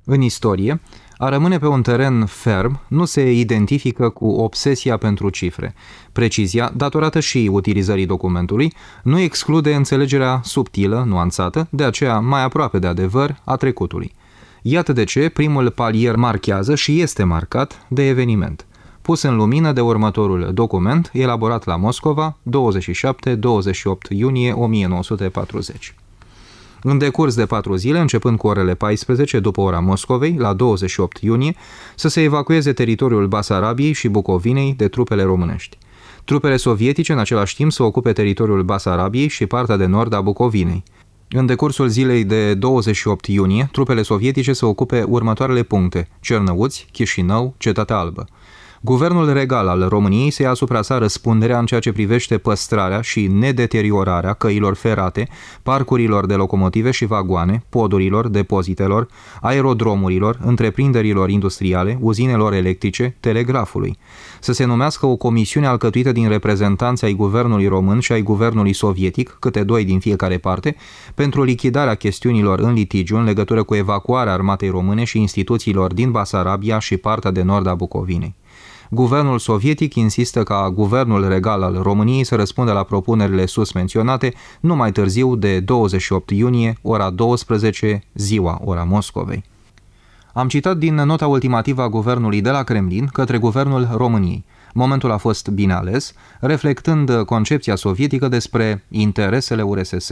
În istorie, a rămâne pe un teren ferm nu se identifică cu obsesia pentru cifre. Precizia, datorată și utilizării documentului, nu exclude înțelegerea subtilă, nuanțată, de aceea mai aproape de adevăr, a trecutului. Iată de ce primul palier marchează și este marcat de eveniment, pus în lumină de următorul document, elaborat la Moscova, 27-28 iunie 1940. În decurs de 4 zile, începând cu orele 14 după ora Moscovei, la 28 iunie, să se evacueze teritoriul Basarabiei și Bucovinei de trupele românești. Trupele sovietice, în același timp, să ocupe teritoriul Basarabiei și partea de nord a Bucovinei. În decursul zilei de 28 iunie, trupele sovietice să ocupe următoarele puncte: Cernăuți, Chișinău, Cetatea Albă. Guvernul regal al României se ia asupra sa răspunderea în ceea ce privește păstrarea și nedeteriorarea căilor ferate, parcurilor de locomotive și vagoane, podurilor, depozitelor, aerodromurilor, întreprinderilor industriale, uzinelor electrice, telegrafului. Să se numească o comisiune alcătuită din reprezentanți ai guvernului român și ai guvernului sovietic, câte 2 din fiecare parte, pentru lichidarea chestiunilor în litigiu în legătură cu evacuarea armatei române și instituțiilor din Basarabia și partea de nord a Bucovinei. Guvernul sovietic insistă ca guvernul regal al României să răspundă la propunerile sus menționate nu mai târziu de 28 iunie, ora 12, ziua, ora Moscovei. Am citat din nota ultimativă a guvernului de la Kremlin către guvernul României. Momentul a fost bine ales, reflectând concepția sovietică despre interesele URSS.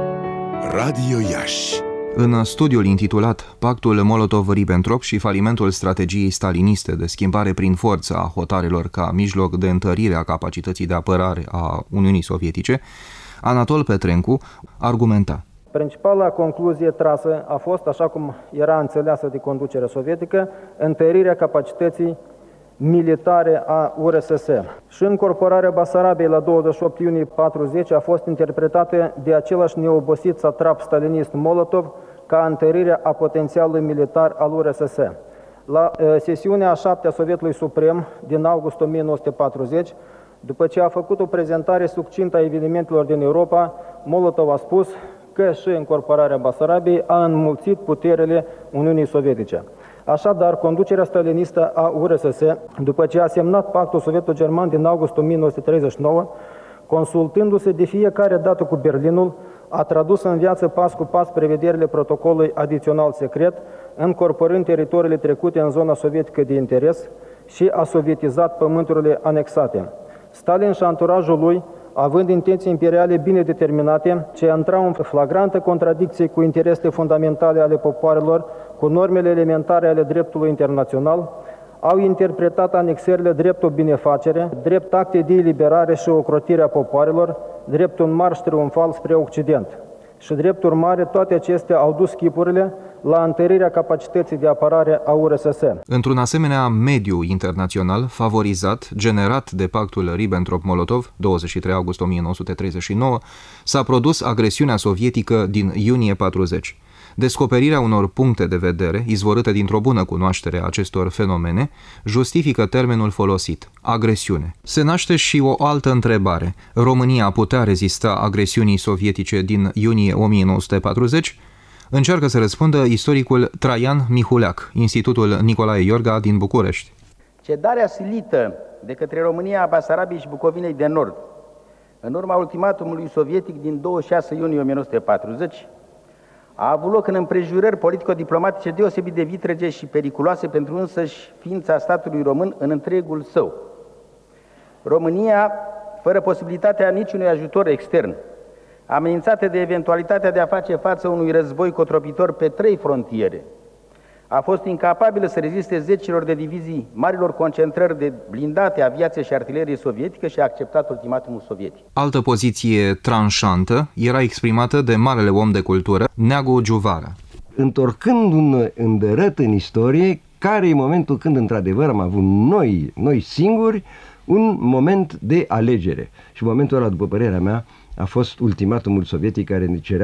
Radio Iași. În studiul intitulat Pactul Molotov-Ribbentrop și falimentul strategiei staliniste de schimbare prin forță a hotarelor ca mijloc de întărire a capacității de apărare a Uniunii Sovietice, Anatol Petrencu argumenta: principala concluzie trasă a fost, așa cum era înțeleasă de conducerea sovietică, întărirea capacității militare a URSS. Și încorporarea Basarabiei la 28 iunie 40 a fost interpretată de același neobosit satrap stalinist Molotov ca întărirea a potențialului militar al URSS. La sesiunea a 7-a Sovietului Suprem din august 1940, după ce a făcut o prezentare succintă a evenimentelor din Europa, Molotov a spus că și încorporarea Basarabiei a înmulțit puterile Uniunii Sovietice. Așadar, conducerea stalinistă a URSS, după ce a semnat pactul sovieto-german din august 1939, consultându-se de fiecare dată cu Berlinul, a tradus în viață pas cu pas prevederile protocolului adițional secret, încorporând teritoriile trecute în zona sovietică de interes și a sovietizat pământurile anexate. Stalin și anturajul lui, având intenții imperiale bine determinate, ce intrau în flagrantă contradicție cu interesele fundamentale ale popoarelor, cu normele elementare ale dreptului internațional, au interpretat anexările drept o binefacere, drept acte de eliberare și ocrotire a popoarelor, drept un marș triumfal spre Occident. Și drept urmare, toate acestea au dus chipurile la întărirea capacității de apărare a URSS. Într-un asemenea mediu internațional favorizat, generat de pactul Ribbentrop-Molotov, 23 august 1939, s-a produs agresiunea sovietică din iunie 40. Descoperirea unor puncte de vedere, izvorâte dintr-o bună cunoaștere a acestor fenomene, justifică termenul folosit, agresiune. Se naște și o altă întrebare. România putea rezista agresiunii sovietice din iunie 1940? Încearcă să răspundă istoricul Traian Mihuleac, Institutul Nicolae Iorga din București. Cedarea silită de către România a Basarabiei și Bucovinei de Nord, în urma ultimatumului sovietic din 26 iunie 1940, a avut loc în împrejurări politico-diplomatice deosebit de vitrege și periculoase pentru însăși ființa statului român în întregul său. România, fără posibilitatea niciunui ajutor extern, amenințată de eventualitatea de a face față unui război cotropitor pe 3 frontiere, a fost incapabilă să reziste zecilor de divizii marilor concentrări de blindate, aviație și artilerie sovietică și a acceptat ultimatumul sovietic. Altă poziție tranșantă era exprimată de marele om de cultură, Neagu Giuvara. Întorcând un îndărăt în istorie, care e momentul când într-adevăr am avut noi singuri un moment de alegere. Și momentul ăla, după părerea mea, a fost ultimatumul sovietic care ne cerea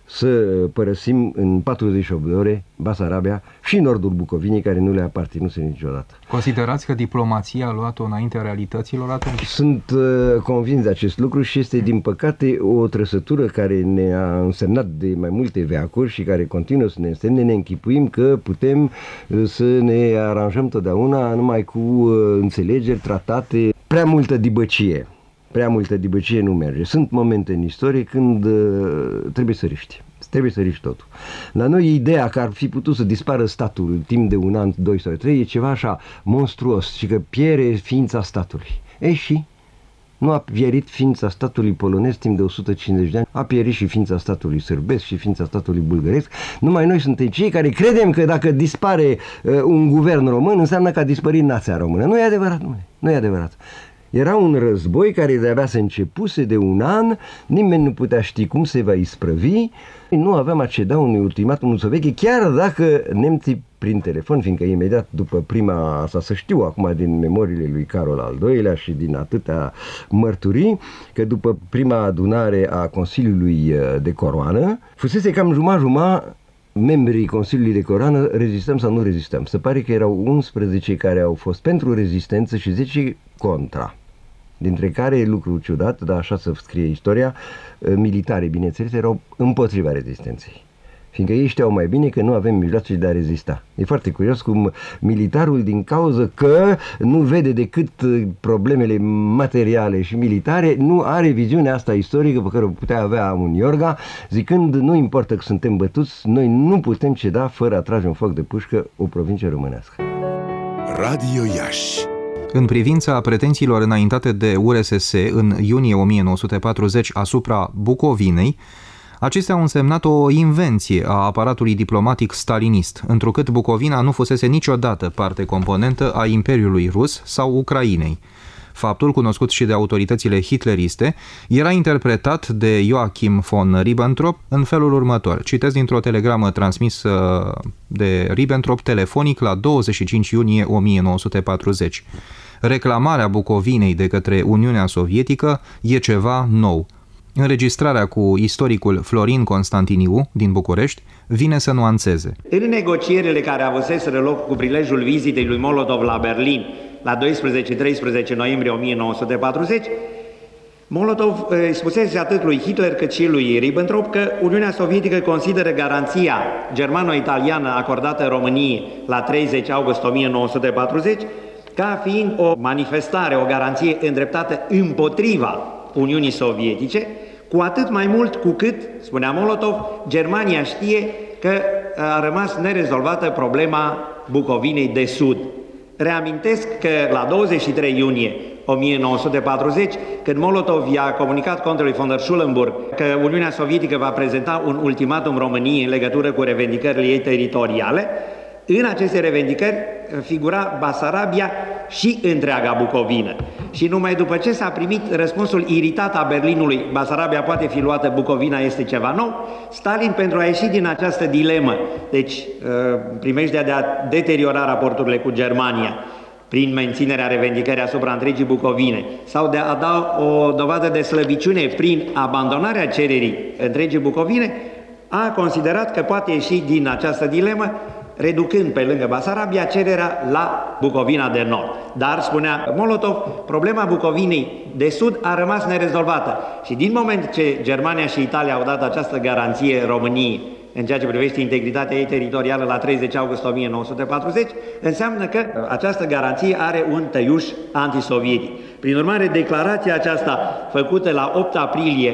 să părăsim în 48 de ore Basarabia și nordul Bucovinei, care nu le-a aparținut niciodată. Considerați că diplomația a luat-o înaintea realităților atunci? Sunt convins de acest lucru și este, din păcate, o trăsătură care ne-a însemnat de mai multe veacuri și care continuă să ne însemne. Ne închipuim că putem să ne aranjăm totdeauna numai cu înțelegeri, tratate, prea multă dibăcie. Prea multă dibăcie nu merge. Sunt momente în istorie când trebuie să riști. Trebuie să riști totul. La noi ideea că ar fi putut să dispară statul timp de 1 an, 2 sau 3 e ceva așa monstruos și că pierde ființa statului. Ei și? Nu a pierit ființa statului polonez timp de 150 de ani, a pierit și ființa statului sârbesc și ființa statului bulgăresc. Numai noi suntem cei care credem că dacă dispare un guvern român, înseamnă că a dispărut nația română. Nu e adevărat, nu e adevărat. Era un război care de-abia se începuse de 1 an, nimeni nu putea ști cum se va isprăvi, nu aveam a ceda unui ultimatum soviet, chiar dacă nemții prin telefon, fiindcă imediat după prima, asta să știu acum din memoriile lui Carol al II-lea și din atâtea mărturii, că după prima adunare a Consiliului de Coroană, fusese cam jumătate membrii Consiliului de Coroană, rezistăm sau nu rezistăm. Se pare că erau 11 care au fost pentru rezistență și 10 contra. Dintre care, lucru ciudat, dar așa să scrie istoria, militare, bineînțeles, erau împotriva rezistenței. Fiindcă ei știau mai bine că nu avem mijloace de a rezista. E foarte curios cum militarul, din cauză că nu vede decât problemele materiale și militare, nu are viziunea asta istorică pe care o putea avea un Iorga, zicând, nu importă că suntem bătuți, noi nu putem ceda fără a trage un foc de pușcă o provincie românească. Radio Iași. În privința pretențiilor înaintate de URSS în iunie 1940 asupra Bucovinei, acestea au însemnat o invenție a aparatului diplomatic stalinist, întrucât Bucovina nu fusese niciodată parte componentă a Imperiului Rus sau Ucrainei. Faptul, cunoscut și de autoritățile hitleriste, era interpretat de Joachim von Ribbentrop în felul următor. Citez dintr-o telegramă transmisă de Ribbentrop telefonic la 25 iunie 1940. Reclamarea Bucovinei de către Uniunea Sovietică e ceva nou. Înregistrarea cu istoricul Florin Constantiniu din București vine să nuanțeze. În negocierile care avuseseră loc cu prilejul vizitei lui Molotov la Berlin la 12-13 noiembrie 1940, Molotov spusese atât lui Hitler cât și lui Ribbentrop că Uniunea Sovietică consideră garanția germano-italiană acordată României la 30 august 1940 ca fiind o manifestare, o garanție îndreptată împotriva Uniunii Sovietice, cu atât mai mult cu cât, spunea Molotov, Germania știe că a rămas nerezolvată problema Bucovinei de Sud. Reamintesc că la 23 iunie 1940, când Molotov i-a comunicat contrului von der Schulenburg că Uniunea Sovietică va prezenta un ultimatum României în legătură cu revendicările ei teritoriale, în aceste revendicări figura Basarabia și întreaga Bucovină. Și numai după ce s-a primit răspunsul iritat a Berlinului, Basarabia poate fi luată, Bucovina este ceva nou, Stalin, pentru a ieși din această dilemă, deci primejdea de a deteriora raporturile cu Germania, prin menținerea revendicării asupra întregii Bucovine, sau de a da o dovadă de slăbiciune prin abandonarea cererii întregii Bucovine, a considerat că poate ieși din această dilemă reducând pe lângă Basarabia cererea la Bucovina de Nord. Dar, spunea Molotov, problema Bucovinei de Sud a rămas nerezolvată și din moment ce Germania și Italia au dat această garanție României în ceea ce privește integritatea ei teritorială la 30 august 1940, înseamnă că această garanție are un tăiuș antisovietic. Prin urmare, declarația aceasta făcută la 8 aprilie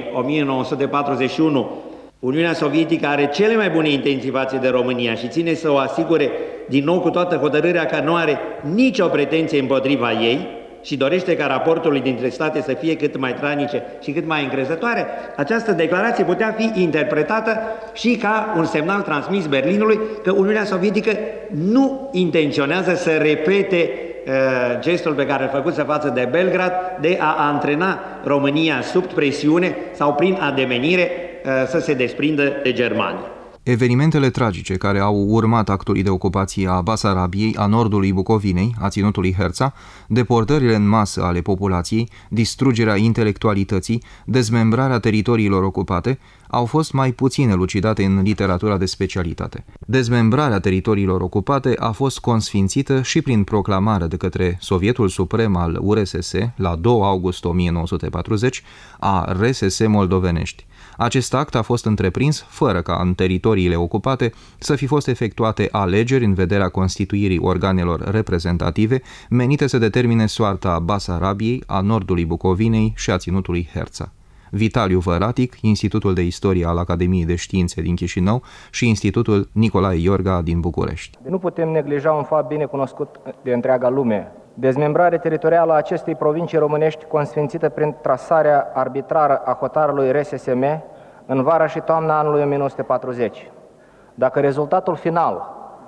1941, Uniunea Sovietică are cele mai bune intenții față de România și ține să o asigure din nou cu toată hotărârea că nu are nicio pretenție împotriva ei și dorește ca raporturile dintre state să fie cât mai tranice și cât mai încrezătoare, această declarație putea fi interpretată și ca un semnal transmis Berlinului că Uniunea Sovietică nu intenționează să repete gestul pe care îl făcuse față de Belgrad de a antrena România sub presiune sau prin ademenire să se desprindă de Germania. Evenimentele tragice care au urmat actului de ocupație a Basarabiei, a nordului Bucovinei, a ținutului Herța, deportările în masă ale populației, distrugerea intelectualității, dezmembrarea teritoriilor ocupate, au fost mai puțin elucidate în literatura de specialitate. Dezmembrarea teritoriilor ocupate a fost consfințită și prin proclamarea de către Sovietul Suprem al URSS, la 2 august 1940, a RSS Moldovenești. Acest act a fost întreprins fără ca în teritoriile ocupate să fi fost efectuate alegeri în vederea constituirii organelor reprezentative menite să determine soarta Basarabiei, a nordului Bucovinei și a ținutului Herța. Vitaliu Văratic, Institutul de Istorie al Academiei de Științe din Chișinău și Institutul Nicolae Iorga din București. Nu putem neglija un fapt bine cunoscut de întreaga lume. Dezmembrarea teritorială a acestei provincii românești, consfințită prin trasarea arbitrară a hotarului RSSM în vara și toamna anului 1940. Dacă rezultatul final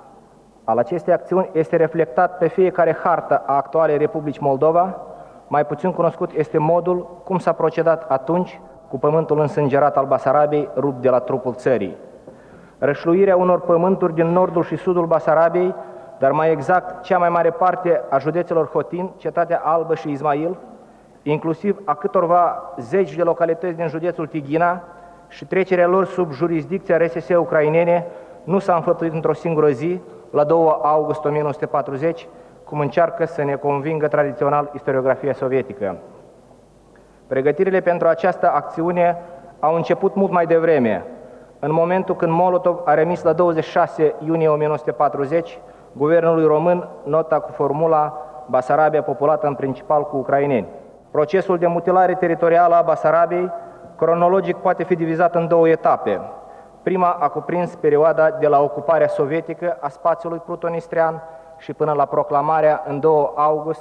al acestei acțiuni este reflectat pe fiecare hartă a actualei Republici Moldova, mai puțin cunoscut este modul cum s-a procedat atunci cu pământul însângerat al Basarabiei rupt de la trupul țării. Rășluirea unor pământuri din nordul și sudul Basarabiei, dar mai exact cea mai mare parte a județelor Hotin, Cetatea Albă și Ismail, inclusiv a câtorva zeci de localități din județul Tighina și trecerea lor sub jurisdicția RSS ucrainene, nu s-a înfăptuit într-o singură zi, la 2 august 1940, cum încearcă să ne convingă tradițional istoriografia sovietică. Pregătirile pentru această acțiune au început mult mai devreme, în momentul când Molotov a remis la 26 iunie 1940 guvernului român nota cu formula Basarabia populată în principal cu ucraineni. Procesul de mutilare teritorială a Basarabiei, cronologic, poate fi divizat în 2 etape. Prima a cuprins perioada de la ocuparea sovietică a spațiului prutonistrian și până la proclamarea în 2 august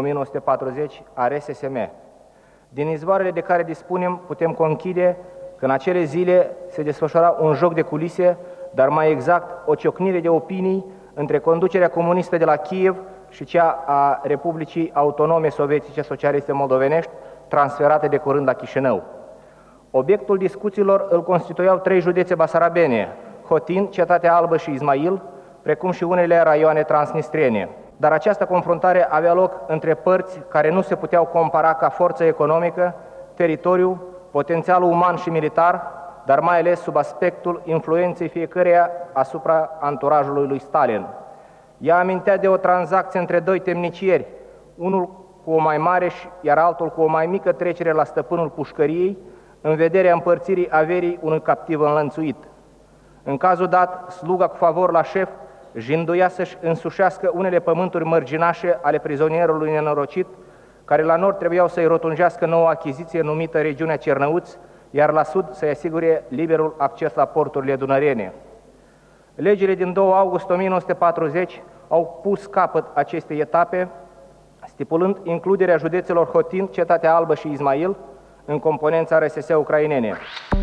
1940 a RSSM. Din izvoarele de care dispunem, putem conchide că în acele zile se desfășura un joc de culise, dar mai exact o ciocnire de opinii între conducerea comunistă de la Kiev și cea a Republicii Autonome Sovietice Socialiste Moldovenești, transferate de curând la Chișinău. Obiectul discuțiilor îl constituiau 3 județe basarabene, Hotin, Cetatea Albă și Ismail, precum și unele raioane transnistriene. Dar această confruntare avea loc între părți care nu se puteau compara ca forță economică, teritoriu, potențialul uman și militar, dar mai ales sub aspectul influenței fiecăreia asupra anturajului lui Stalin. Ea amintea de o tranzacție între 2 temnicieri, unul cu o mai mare iar altul cu o mai mică trecere la stăpânul pușcăriei, în vederea împărțirii averii unui captiv înlănțuit. În cazul dat, sluga cu favor la șef jinduia să-și însușească unele pământuri mărginașe ale prizonierului nenorocit, care la nord trebuiau să-i rotunjească nouă achiziție numită regiunea Cernăuți, iar la sud să-i asigure liberul acces la porturile dunărene. Legile din 2 august 1940 au pus capăt acestei etape, stipulând includerea județelor Hotin, Cetatea Albă și Ismail în componența RSS ucrainene.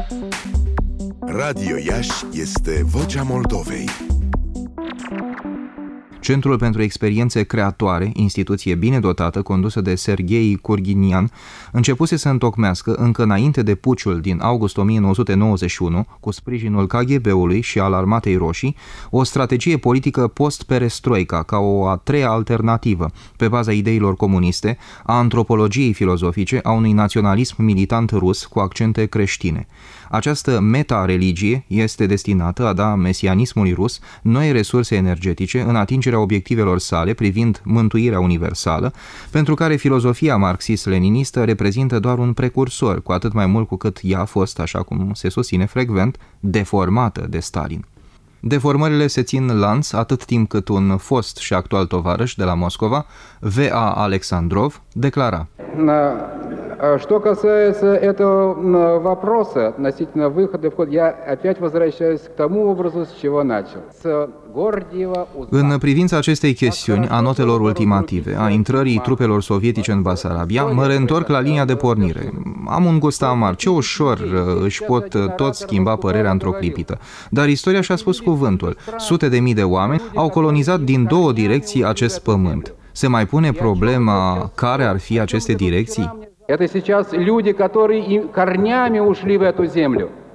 Radio Iași este vocea Moldovei. Centrul pentru Experiențe Creatoare, instituție bine dotată, condusă de Serghei Kurghinian, începuse să întocmească, încă înainte de puciul din august 1991, cu sprijinul KGB-ului și al Armatei Roșii, o strategie politică post-perestroica, ca o a 3-a alternativă, pe baza ideilor comuniste, a antropologiei filozofice, a unui naționalism militant rus cu accente creștine. Această meta-religie este destinată a da mesianismului rus noi resurse energetice în atingerea obiectivelor sale privind mântuirea universală, pentru care filozofia marxist-leninistă reprezintă doar un precursor, cu atât mai mult cu cât ea a fost, așa cum se susține frecvent, deformată de Stalin. Deformările se țin lanț atât timp cât un fost și actual tovarăș de la Moscova, V.A. Alexandrov, declara: Что касается этого вопроса относительно выхода в ход, я опять возвращаюсь к тому образу, с чего начал. С Гордиева. În privința acestei chestiuni, a notelor ultimative, a intrării trupelor sovietice în Basarabia, mă reîntorc la linia de pornire. Am un gust amar, ce ușor își pot toți schimba părerea într-o clipită. Dar istoria și-a spus cuvântul. Sute de mii de oameni au colonizat din 2 direcții acest pământ. Se mai pune problema care ar fi aceste direcții? Это сейчас люди, которые корнями ушли в эту землю.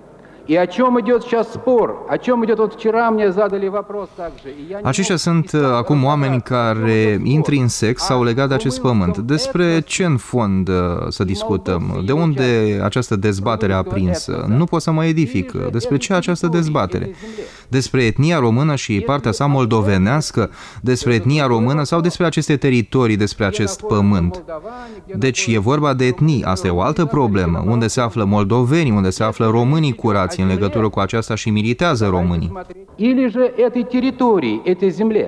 И о чем идет сейчас спор? О чем идет? Вот вчера мне задали вопрос также. Aceștia sunt acum oameni care intrinsec s-au legat de acest pământ. Despre ce în fond să discutăm? De unde această dezbatere aprinsă? Nu pot să mă edific. Despre ce această dezbatere? Despre etnia română și partea sa moldovenească? Despre etnia română sau despre aceste teritorii, despre acest pământ? Deci e vorba de etnii. Asta e o altă problemă. Unde se află moldovenii, unde se află românii curați în legătură cu aceasta și militează românii. Или же этой территории, этой земле.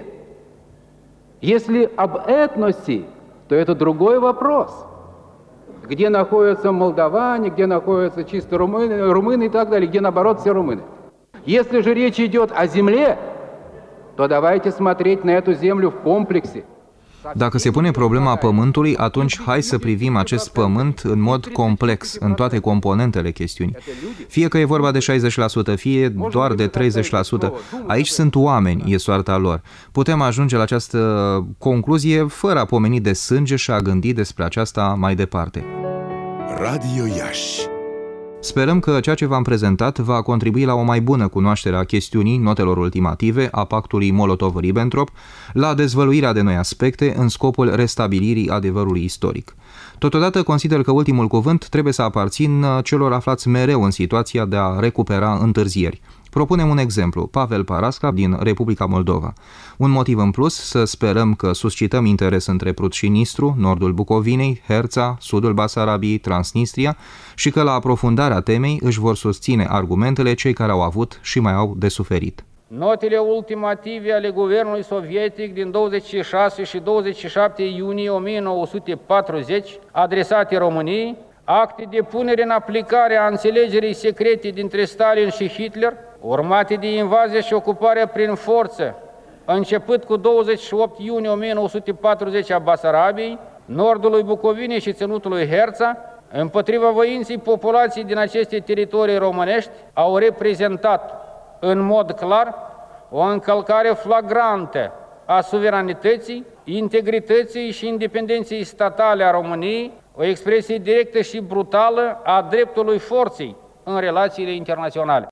Если об этносе, то это другой вопрос. Где находятся молдаване, где находятся чисто румыны и так далее, где наоборот все румыны. Если же речь идет о земле, то давайте смотреть на эту землю в комплексе. Dacă se pune problema pământului, atunci hai să privim acest pământ în mod complex, în toate componentele chestiunii. Fie că e vorba de 60%, fie doar de 30%. Aici sunt oameni, e soarta lor. Putem ajunge la această concluzie fără a pomeni de sânge și a gândi despre aceasta mai departe. Radio Iași. Sperăm că ceea ce v-am prezentat va contribui la o mai bună cunoaștere a chestiunii notelor ultimative a pactului Molotov-Ribbentrop, la dezvăluirea de noi aspecte în scopul restabilirii adevărului istoric. Totodată consider că ultimul cuvânt trebuie să aparțină celor aflați mereu în situația de a recupera întârzieri. Propunem un exemplu, Pavel Parasca din Republica Moldova. Un motiv în plus să sperăm că suscităm interes între Prut și Nistru, nordul Bucovinei, Herța, sudul Basarabiei, Transnistria și că la aprofundarea temei își vor susține argumentele cei care au avut și mai au de suferit. Notele ultimative ale guvernului sovietic din 26 și 27 iunie 1940, adresate României, acte de punere în aplicare a înțelegerii secrete dintre Stalin și Hitler, urmate de invazie și ocuparea prin forță, început cu 28 iunie 1940 a Basarabiei, nordului Bucovinei și ținutului Herța, împotriva voinței populației din aceste teritorii românești, au reprezentat în mod clar o încălcare flagrantă a suveranității, integrității și independenței statale a României, o expresie directă și brutală a dreptului forței în relațiile internaționale.